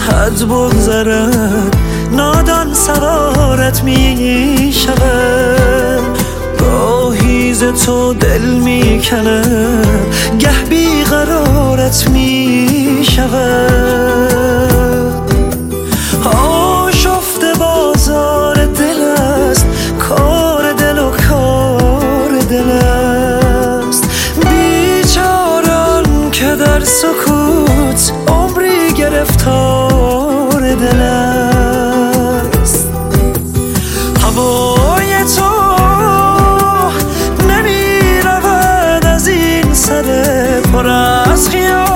حد بگذرد نادان سوارت می شود. گاهی ز تو دل می کند گه بیقرارت می شود. آشفته بازار دل است، کار دل و کار دل است. بیچاران که در سکوت عمری گرفتار دل است. هوای تو نمی رود از این سر پر از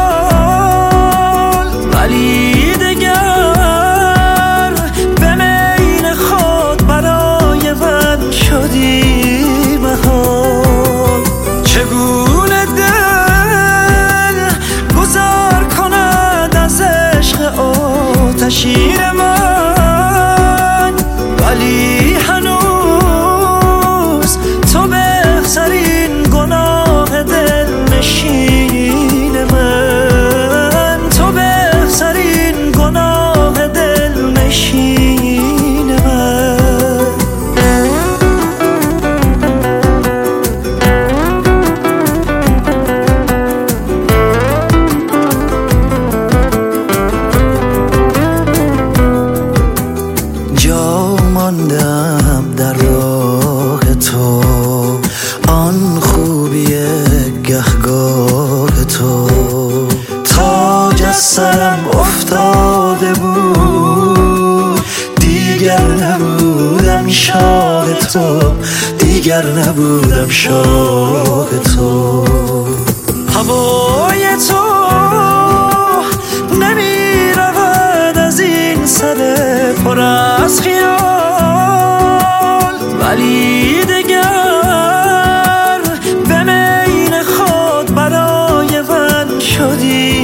خیال، ولی دگر به مین خود برای من شدی محال. چگونه دل گذر کند از عشق آتشین من، ولی هنوز تو بهترین گناه دل نشین من، تو بهترین گناه دل نشین من. جا ماندم در راه تو، آن خوبی گهگاه تو. تاج از سرم افتاده بود، دیگر نبودم شاه تو، دیگر نبودم شاه تو. هوای تو نمی رود از این سر پر از خیال، ولی دگر به مین خود برای من شدی